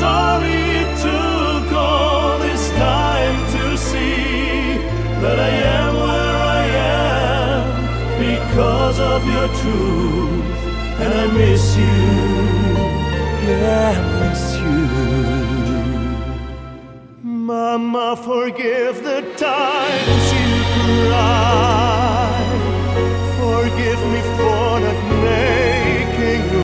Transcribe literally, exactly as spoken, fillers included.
sorry it took all this time to see that I am where I am because of your truth. And I miss you, yeah, I miss you. Mama, forgive the time